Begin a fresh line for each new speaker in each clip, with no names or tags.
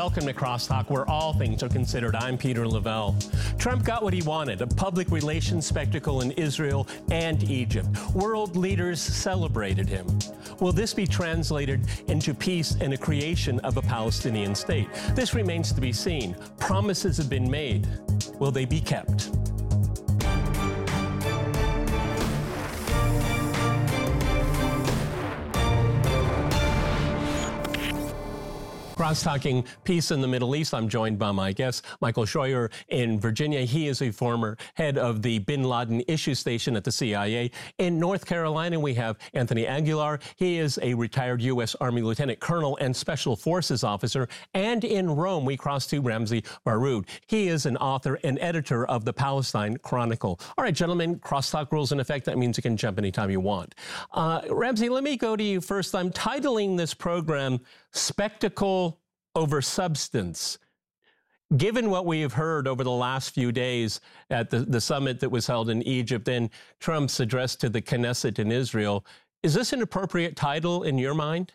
Welcome to Crosstalk, where all things are considered. I'm Peter Lavelle. Trump got what he wanted, a public relations spectacle in Israel and Egypt. World leaders celebrated him. Will this be translated into peace and a creation of a Palestinian state? This remains to be seen. Promises have been made. Will they be kept? Cross-talking peace in the Middle East. I'm joined by my guest, Michael Scheuer in Virginia. He is a former head of the Bin Laden Issue Station at the CIA. In North Carolina, we have Anthony Aguilar. He is a retired U.S. Army Lieutenant Colonel and Special Forces officer. And in Rome, we cross to Ramzy Baroud. He is an author and editor of the Palestine Chronicle. All right, gentlemen, crosstalk rules in effect. That means you can jump anytime you want. Ramzy, let me go to you first. I'm titling this program Spectacle over Substance. Given what we have heard over the last few days at the summit that was held in Egypt and Trump's address to the Knesset in Israel, is this an appropriate title in your mind?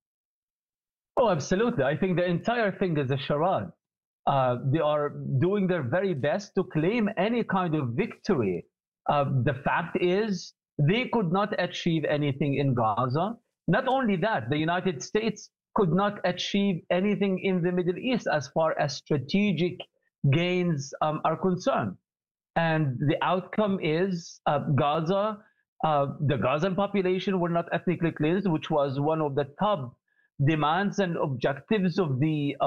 Oh, absolutely. I think the entire thing is a charade. They are doing their very best to claim any kind of victory. The fact is, they could not achieve anything in Gaza. Not only that, the United States could not achieve anything in the Middle East as far as strategic gains are concerned. And the outcome is Gaza, the Gazan population were not ethnically cleansed, which was one of the top demands and objectives of the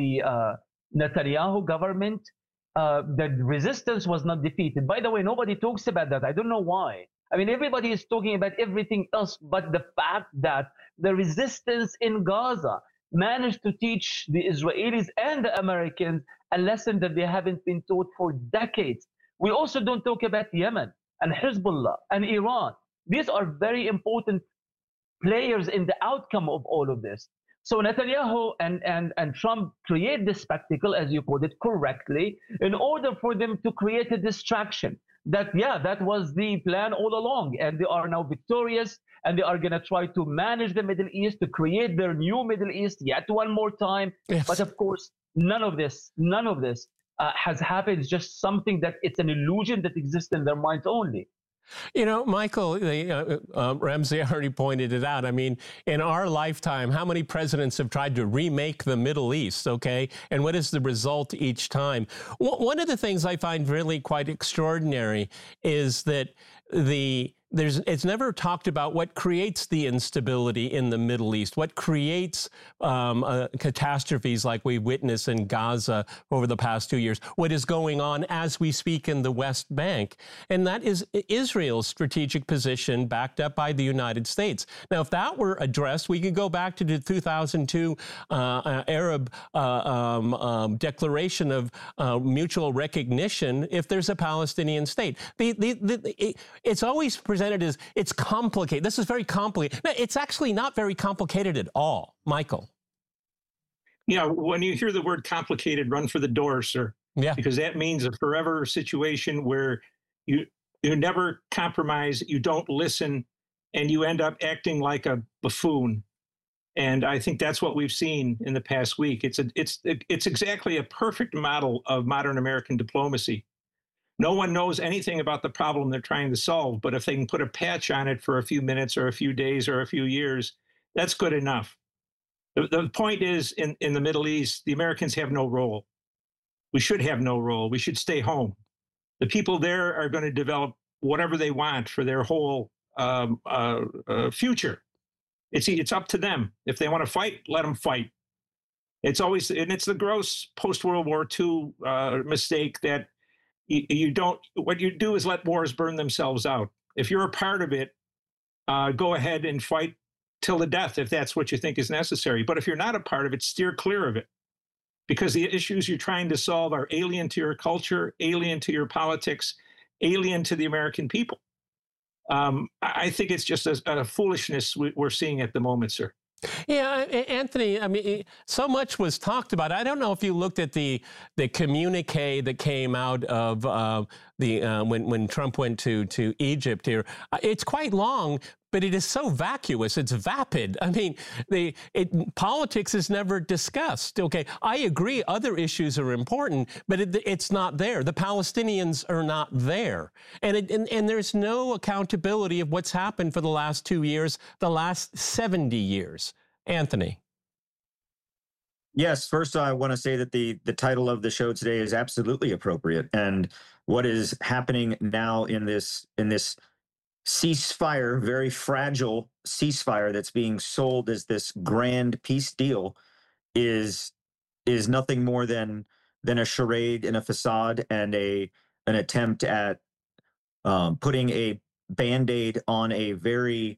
Netanyahu government. The resistance was not defeated. By the way, nobody talks about that. I don't know why. I mean, everybody is talking about everything else, but the fact that the resistance in Gaza managed to teach the Israelis and the Americans a lesson that they haven't been taught for decades. We also don't talk about Yemen and Hezbollah and Iran. These are very important players in the outcome of all of this. So Netanyahu and Trump create this spectacle, as you put it correctly, in order for them to create a distraction. That was the plan all along, and they are now victorious, and they are going to try to manage the Middle East to create their new Middle East yet one more time. Yes. But of course, none of this has happened. It's just something that it's an illusion that exists in their minds only.
You know, Michael, Ramzy already pointed it out. I mean, in our lifetime, how many presidents have tried to remake the Middle East, okay? And what is the result each time? One of the things I find really quite extraordinary is that it's never talked about what creates the instability in the Middle East, what creates catastrophes like we witnessed in Gaza over the past 2 years, what is going on as we speak in the West Bank. And that is Israel's strategic position backed up by the United States. Now, if that were addressed, we could go back to the 2002 Arab Declaration of Mutual Recognition if there's a Palestinian state. It's always presented as it's complicated. This is very complicated. No, it's actually not very complicated at all, Michael.
Yeah, when you hear the word complicated, run for the door, sir. Yeah. Because that means a forever situation where you never compromise, you don't listen, and you end up acting like a buffoon. And I think that's what we've seen in the past week. It's exactly a perfect model of modern American diplomacy. No one knows anything about the problem they're trying to solve, but if they can put a patch on it for a few minutes or a few days or a few years, that's good enough. The point is, in the Middle East, the Americans have no role. We should have no role. We should stay home. The people there are going to develop whatever they want for their whole future. It's up to them. If they want to fight, let them fight. It's the gross post-World War II mistake that what you do is let wars burn themselves out. If you're a part of it, go ahead and fight till the death if that's what you think is necessary. But if you're not a part of it, steer clear of it, because the issues you're trying to solve are alien to your culture, alien to your politics, alien to the American people. I think it's just a foolishness we're seeing at the moment, sir.
Yeah, Anthony, I mean, so much was talked about. I don't know if you looked at the communique that came out of when Trump went to Egypt here. It's quite long, but it is so vacuous. It's vapid. I mean, politics is never discussed. Okay, I agree other issues are important, but it's not there. The Palestinians are not there. And there's no accountability of what's happened for the last 2 years, the last 70 years. Anthony.
Yes, first I want to say that the title of the show today is absolutely appropriate. And what is happening now in this ceasefire, very fragile ceasefire that's being sold as this grand peace deal is nothing more than a charade and a facade and an attempt at putting a Band-Aid on a very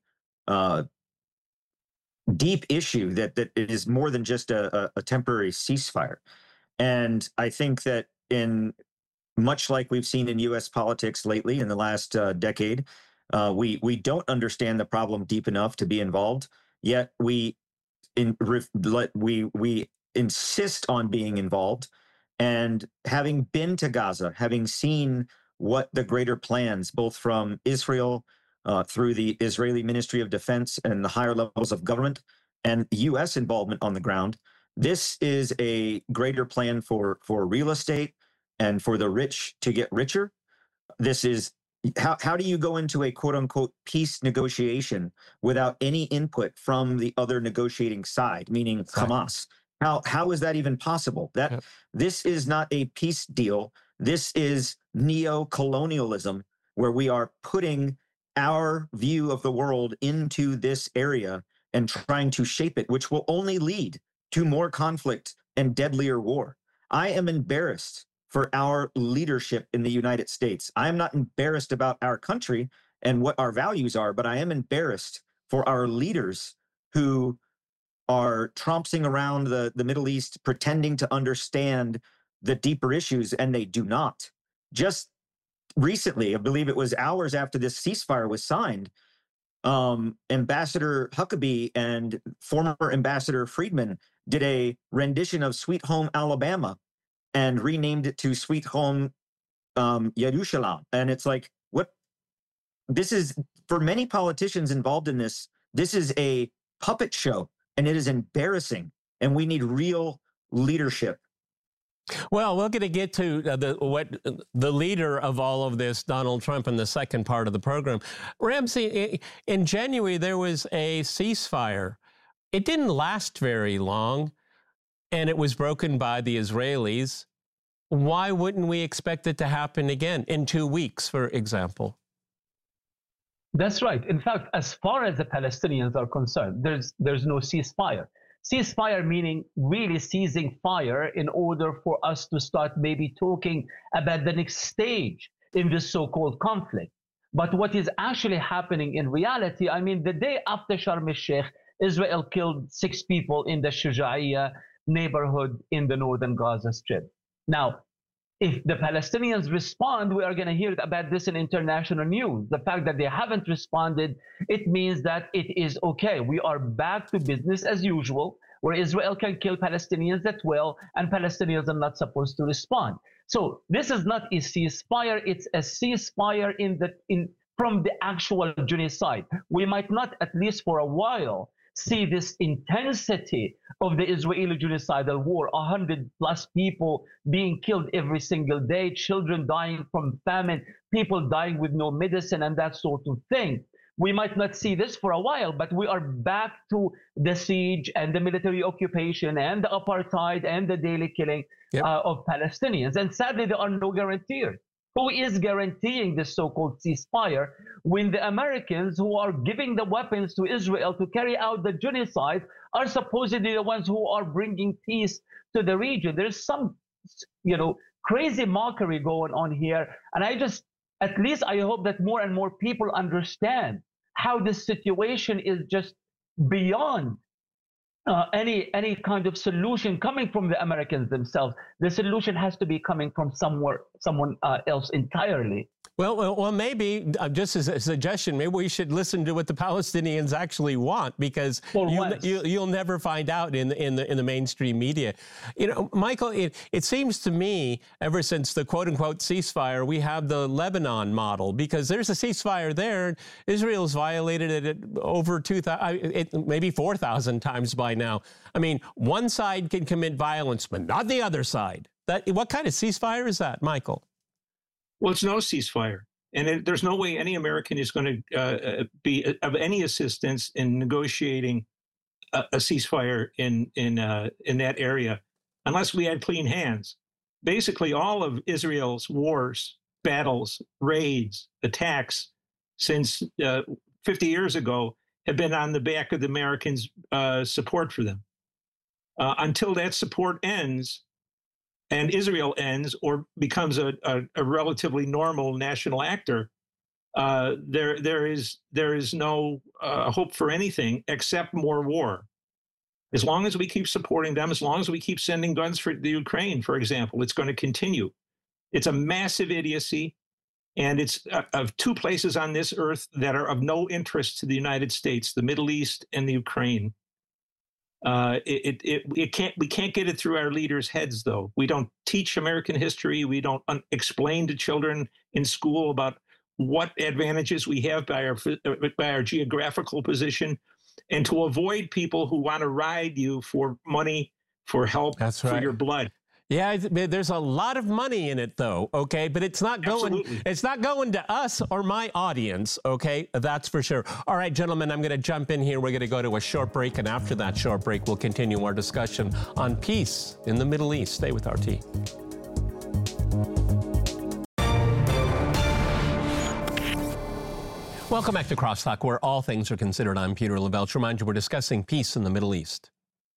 deep issue that is more than just a temporary ceasefire. And I think that much like we've seen in U.S. politics lately in the last decade, we don't understand the problem deep enough to be involved. Yet we insist on being involved. And having been to Gaza, having seen what the greater plans, both from Israel through the Israeli Ministry of Defense and the higher levels of government and U.S. involvement on the ground, this is a greater plan for real estate and for the rich to get richer. This is how do you go into a quote unquote peace negotiation without any input from the other negotiating side, meaning Hamas? How is that even possible? This is not a peace deal. This is neo-colonialism, where we are putting our view of the world into this area and trying to shape it, which will only lead to more conflict and deadlier war. I am embarrassed for our leadership in the United States. I am not embarrassed about our country and what our values are, but I am embarrassed for our leaders who are trompsing around the Middle East, pretending to understand the deeper issues, and they do not. Just recently, I believe it was hours after this ceasefire was signed, Ambassador Huckabee and former Ambassador Friedman did a rendition of Sweet Home Alabama and renamed it to Sweet Home Yerushalayim. And it's like, what? This is, for many politicians involved in this is a puppet show, and it is embarrassing, and we need real leadership.
Well, we're going to get to the leader of all of this, Donald Trump, in the second part of the program. Ramsey, in January, there was a ceasefire. It didn't last very long, and it was broken by the Israelis. Why wouldn't we expect it to happen again in 2 weeks, for example?
That's right. In fact, as far as the Palestinians are concerned, there's no ceasefire. Ceasefire meaning really ceasing fire in order for us to start maybe talking about the next stage in this so-called conflict. But what is actually happening in reality, I mean, the day after Sharm el-Sheikh, Israel killed 6 people in the Shuja'iyya neighborhood in the northern Gaza Strip. Now, if the Palestinians respond, we are going to hear about this in international news. The fact that they haven't responded, it means that it is okay. We are back to business as usual, where Israel can kill Palestinians at will, and Palestinians are not supposed to respond. So this is not a ceasefire; it's a ceasefire from the actual genocide. We might not, at least for a while, see this intensity of the Israeli genocidal war, 100+ people being killed every single day, children dying from famine, people dying with no medicine, and that sort of thing. We might not see this for a while, but we are back to the siege and the military occupation and the apartheid and the daily killing of Palestinians. And sadly, there are no guarantees. Who is guaranteeing this so-called ceasefire when the Americans who are giving the weapons to Israel to carry out the genocide are supposedly the ones who are bringing peace to the region? There's some, crazy mockery going on here. And at least I hope that more and more people understand how this situation is just beyond any kind of solution coming from the Americans themselves. The solution has to be coming from somewhere someone else entirely.
Well, maybe just as a suggestion, maybe we should listen to what the Palestinians actually want, because you'll never find out in the mainstream media. You know, Michael, it seems to me, ever since the quote unquote ceasefire, we have the Lebanon model, because there's a ceasefire there. Israel's violated it over 2,000, maybe 4,000 times by now. I mean, one side can commit violence, but not the other side. What kind of ceasefire is that, Michael?
Well, it's no ceasefire, and there's no way any American is going to be of any assistance in negotiating a ceasefire in that area unless we had clean hands. Basically, all of Israel's wars, battles, raids, attacks since 50 years ago have been on the back of the Americans' support for them. Until that support ends, and Israel ends or becomes a relatively normal national actor, there is no hope for anything except more war. As long as we keep supporting them, as long as we keep sending guns for the Ukraine, for example, it's going to continue. It's a massive idiocy, and it's of two places on this earth that are of no interest to the United States: the Middle East and the Ukraine. We can't get it through our leaders' heads, though. We don't teach American history. We don't explain to children in school about what advantages we have by our geographical position, and to avoid people who want to ride you for money, for help,
That's right.
for your blood.
Yeah, there's a lot of money in it, though, okay? But it's not going.
Absolutely.
It's not going to us or my audience, okay? That's for sure. All right, gentlemen, I'm going to jump in here. We're going to go to a short break, and after that short break, we'll continue our discussion on peace in the Middle East. Stay with RT. Welcome back to Crosstalk, where all things are considered. I'm Peter LaBelch. Remind you, we're discussing peace in the Middle East.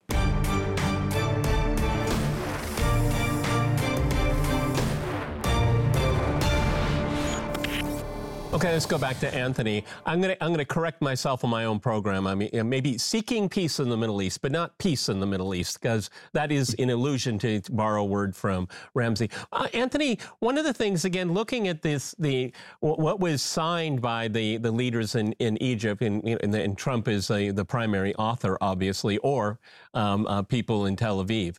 Okay, let's go back to Anthony. I'm gonna correct myself on my own program. I mean, maybe seeking peace in the Middle East, but not peace in the Middle East, because that is an illusion, to borrow a word from Ramsey. Anthony, one of the things, again, looking at this, what was signed by the leaders in Egypt, and Trump is the primary author, obviously, or people in Tel Aviv.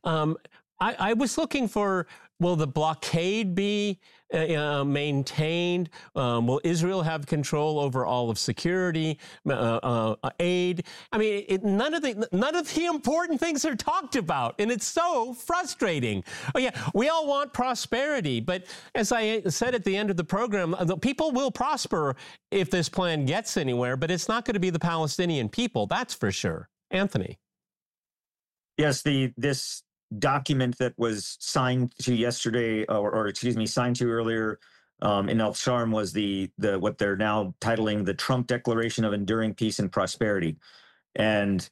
I was looking for, will the blockade be maintained? Will Israel have control over all of security, aid? I mean, none of the important things are talked about, and it's so frustrating. Oh yeah, we all want prosperity, but as I said at the end of the program, the people will prosper if this plan gets anywhere, but it's not going to be the Palestinian people, that's for sure. Anthony.
Yes, this document that was signed to yesterday, or excuse me, signed to earlier in El Sharm, was the what they're now titling the Trump Declaration of Enduring Peace and Prosperity. And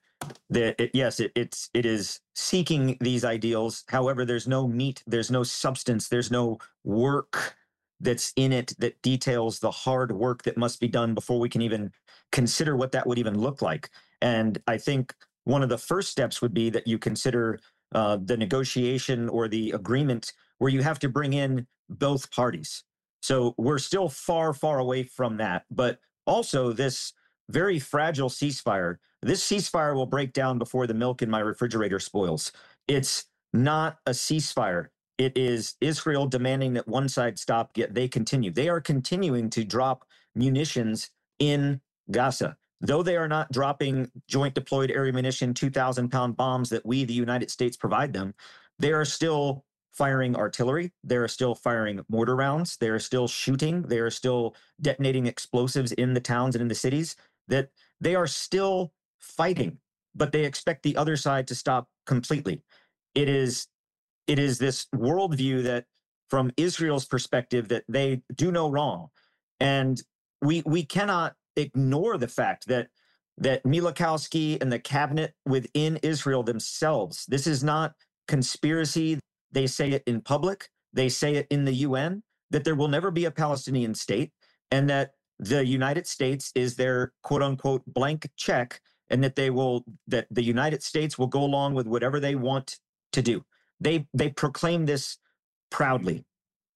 it is seeking these ideals. However, there's no meat, there's no substance, there's no work that's in it that details the hard work that must be done before we can even consider what that would even look like. And I think one of the first steps would be that you consider the negotiation or the agreement where you have to bring in both parties. So we're still far, far away from that. But also this very fragile ceasefire, this ceasefire will break down before the milk in my refrigerator spoils. It's not a ceasefire. It is Israel demanding that one side stop, yet they continue. They are continuing to drop munitions in Gaza. Though they are not dropping joint deployed area munition 2,000-pound bombs that we, the United States, provide them, they are still firing artillery. They are still firing mortar rounds. They are still shooting. They are still detonating explosives in the towns and in the cities. That they are still fighting, but they expect the other side to stop completely. It is this worldview that, from Israel's perspective, that they do no wrong. And we cannot ignore the fact that Milikowski and the cabinet within Israel themselves, this is not conspiracy. They say it in public. They say it in the UN, that there will never be a Palestinian state, and that the United States is their quote unquote blank check, and that the United States will go along with whatever they want to do. They proclaim this proudly.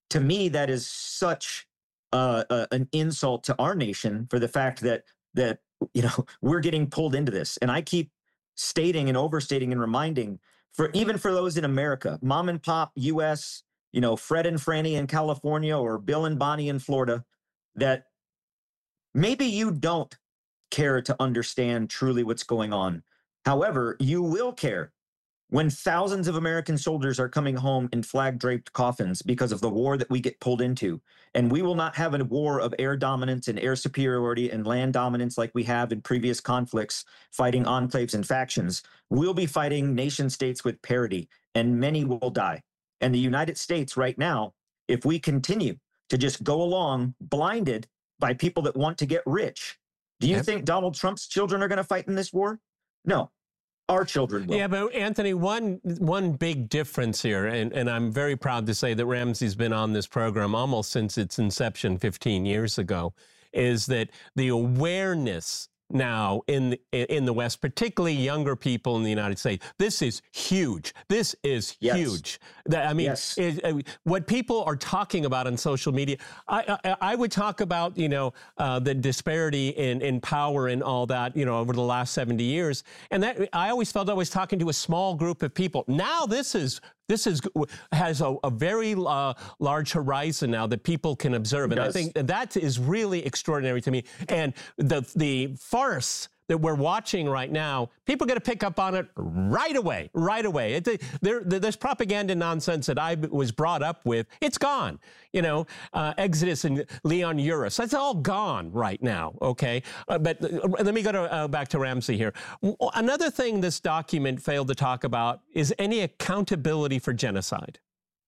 to me, that is such an insult to our nation for the fact that we're getting pulled into this. And I keep stating and overstating and reminding, even for those in America, mom and pop U.S., Fred and Franny in California or Bill and Bonnie in Florida, that maybe you don't care to understand truly what's going on. However, you will care when thousands of American soldiers are coming home in flag-draped coffins because of the war that we get pulled into. And we will not have a war of air dominance and air superiority and land dominance like we have in previous conflicts, fighting enclaves and factions. We'll be fighting nation states with parity, and many will die. And the United States right now, if we continue to just go along blinded by people that want to get rich, do you think Donald Trump's children are going to fight in this war? No. Our children will.
Yeah, but Anthony, one big difference here, and I'm very proud to say that Ramsey's been on this program almost since its inception 15 years ago, is that the awareness now in the West, particularly younger people in the United States, this is huge. This is huge. I mean, what people are talking about on social media, I would talk about, the disparity in power and all that, over the last 70 years. And that I always felt I was talking to a small group of people. Now this has a very large horizon now that people can observe. And I think that is really extraordinary to me. And the farce that we're watching right now, people are going to pick up on it right away. This propaganda nonsense that I was brought up with, it's gone. Exodus and Leon Uris, that's all gone right now, okay? But let me go back to Ramsey here. Another thing this document failed to talk about is any accountability for genocide.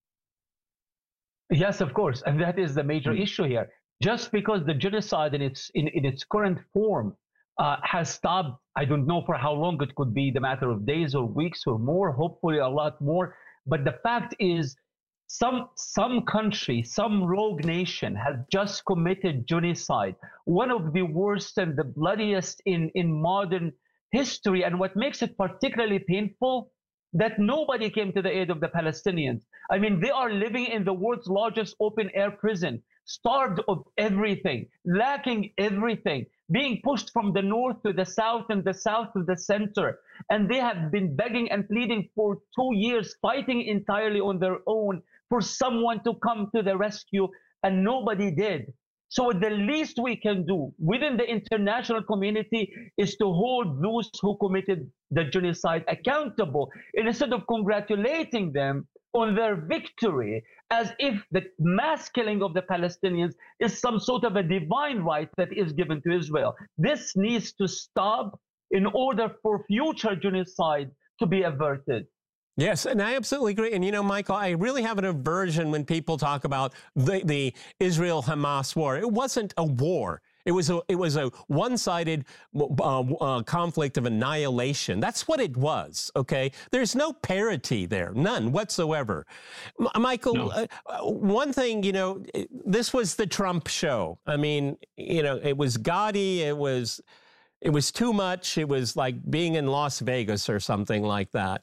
Yes, of course, and that is the major issue here. Just because the genocide in its current form has stopped, I don't know for how long, it could be the matter of days or weeks or more, hopefully a lot more. But the fact is, some country, some rogue nation has just committed genocide, one of the worst and the bloodiest in modern history. And what makes it particularly painful, that nobody came to the aid of the Palestinians. I mean, they are living in the world's largest open-air prison, starved of everything, lacking everything, being pushed from the north to the south and the south to the center. And they have been begging and pleading for 2 years, fighting entirely on their own for someone to come to the rescue, and nobody did. So the least we can do within the international community is to hold those who committed the genocide accountable, instead of congratulating them on their victory, as if the mass killing of the Palestinians is some sort of a divine right that is given to Israel. This needs to stop in order for future genocide to be averted.
Yes, and I absolutely agree. And Michael, I really have an aversion when people talk about the Israel-Hamas war. It wasn't a war. It was a one-sided conflict of annihilation. That's what it was, okay? There's no parity there, none whatsoever. Michael, no. One thing, this was the Trump show. I mean, it was gaudy, it was too much. It was like being in Las Vegas or something like that.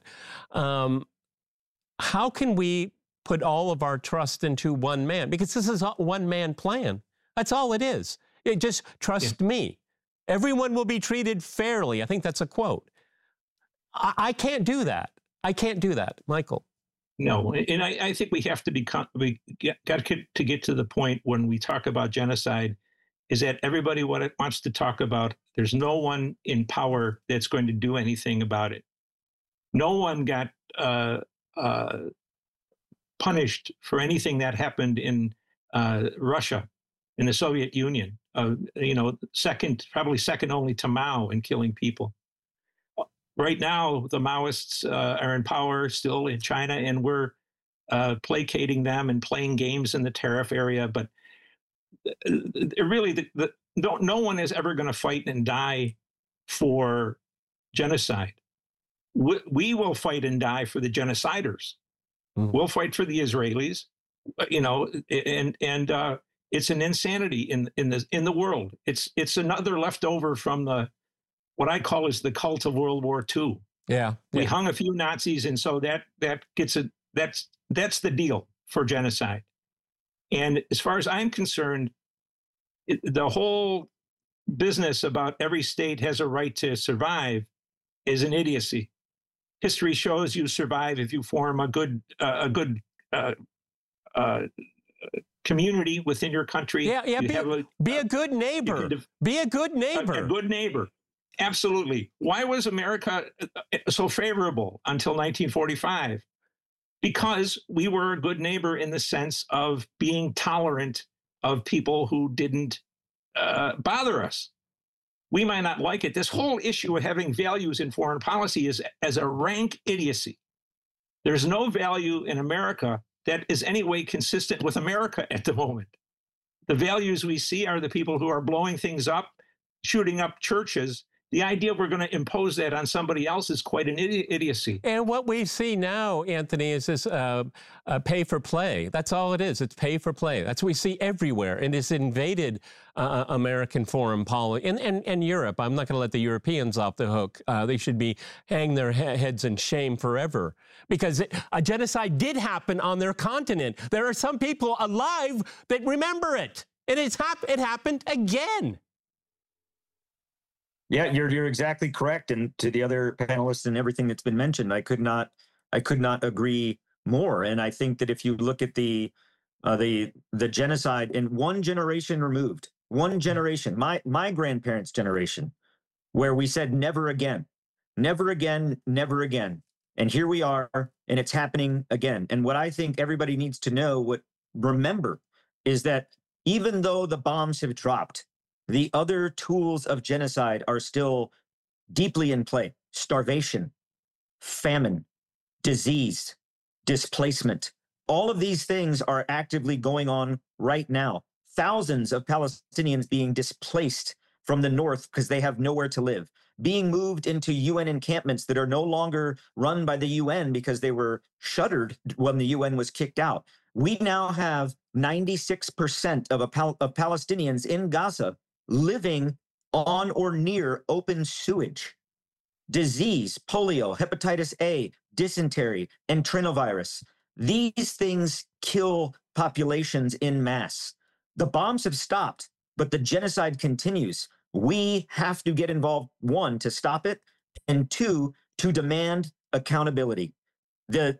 How can we put all of our trust into one man? Because this is a one-man plan. That's all it is. Just trust me. Everyone will be treated fairly. I think that's a quote. I can't do that. I can't do that, Michael.
No, and I think we have to we got to get to the point when we talk about genocide is that everybody wants to talk about, there's no one in power that's going to do anything about it. No one got punished for anything that happened in Russia, in the Soviet Union. Probably second only to Mao in killing people. Right now, the Maoists are in power still in China, and we're placating them and playing games in the tariff area. But really, no one is ever going to fight and die for genocide. We will fight and die for the genociders. We'll fight for the Israelis, and it's an insanity in the world. It's another leftover from what I call is the cult of World War II.
Yeah,
we hung a few Nazis, and so that gets it. That's the deal for genocide. And as far as I'm concerned, the whole business about every state has a right to survive is an idiocy. History shows you survive if you form a good community within your country.
Yeah. Be a good neighbor. Be a good neighbor.
A good neighbor. Absolutely. Why was America so favorable until 1945? Because we were a good neighbor in the sense of being tolerant of people who didn't bother us. We might not like it. This whole issue of having values in foreign policy is as a rank idiocy. There's no value in America that is any way consistent with America at the moment. The values we see are the people who are blowing things up, shooting up churches. The idea we're going to impose that on somebody else is quite an idiocy.
And what we see now, Anthony, is this pay for play. That's all it is. It's pay for play. That's what we see everywhere. And it's invaded American foreign policy and Europe. I'm not going to let the Europeans off the hook. They should be hang their heads in shame forever because a genocide did happen on their continent. There are some people alive that remember it. And it happened again.
Yeah, you're exactly correct. And to the other panelists and everything that's been mentioned, I could not agree more. And I think that if you look at the genocide in one generation removed, one generation, my grandparents' generation, where we said never again, never again, never again. And here we are, and it's happening again. And what I think everybody needs to remember is that even though the bombs have dropped, the other tools of genocide are still deeply in play. Starvation, famine, disease, displacement. All of these things are actively going on right now. Thousands of Palestinians being displaced from the north because they have nowhere to live, being moved into UN encampments that are no longer run by the UN because they were shuttered when the UN was kicked out. We now have 96% of Palestinians in Gaza living on or near open sewage. Disease, polio, hepatitis A, dysentery, and enterovirus. These things kill populations in mass. The bombs have stopped, but the genocide continues. We have to get involved, one, to stop it, and two, to demand accountability. The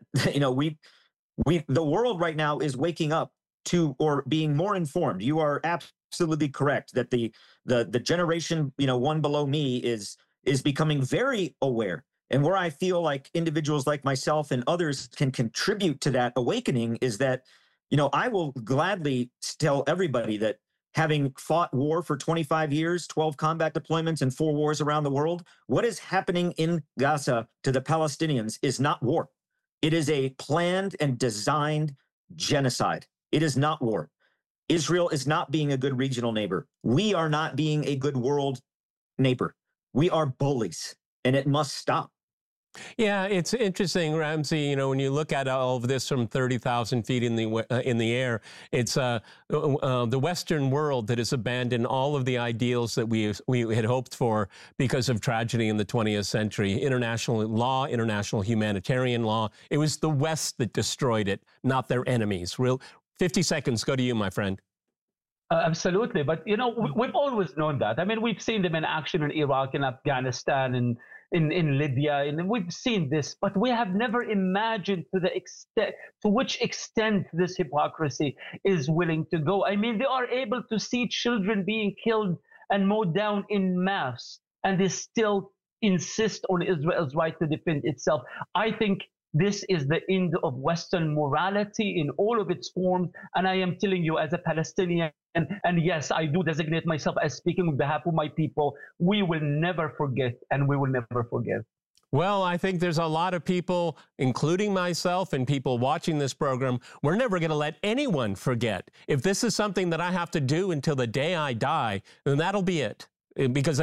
world right now is waking up to or being more informed. You are absolutely correct that the generation, one below me is becoming very aware. And where I feel like individuals like myself and others can contribute to that awakening is that, I will gladly tell everybody that having fought war for 25 years, 12 combat deployments and 4 wars around the world, what is happening in Gaza to the Palestinians is not war. It is a planned and designed genocide. It is not war. Israel is not being a good regional neighbor. We are not being a good world neighbor. We are bullies, and it must stop.
Yeah, it's interesting, Ramsey. When you look at all of this from 30,000 feet in the air, it's the Western world that has abandoned all of the ideals that we had hoped for because of tragedy in the 20th century. International law, international humanitarian law. It was the West that destroyed it, not their enemies. 50 seconds. Go to you, my friend.
Absolutely. But, we've always known that. I mean, we've seen them in action in Iraq and Afghanistan and in Libya, and we've seen this, but we have never imagined to which extent this hypocrisy is willing to go. I mean, they are able to see children being killed and mowed down in mass, and they still insist on Israel's right to defend itself. I think this is the end of Western morality in all of its forms. And I am telling you, as a Palestinian, and yes, I do designate myself as speaking on behalf of my people, we will never forget and we will never forgive.
Well, I think there's a lot of people, including myself and people watching this program, we're never going to let anyone forget. If this is something that I have to do until the day I die, then that'll be it. Because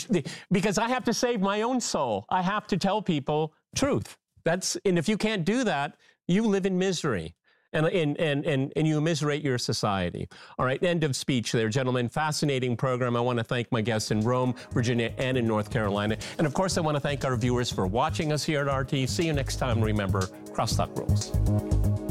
I have to save my own soul. I have to tell people truth. And if you can't do that, you live in misery and you immiserate your society. All right, end of speech there, gentlemen. Fascinating program. I want to thank my guests in Rome, Virginia, and in North Carolina. And of course, I want to thank our viewers for watching us here at RT. See you next time. Remember, crosstalk rules.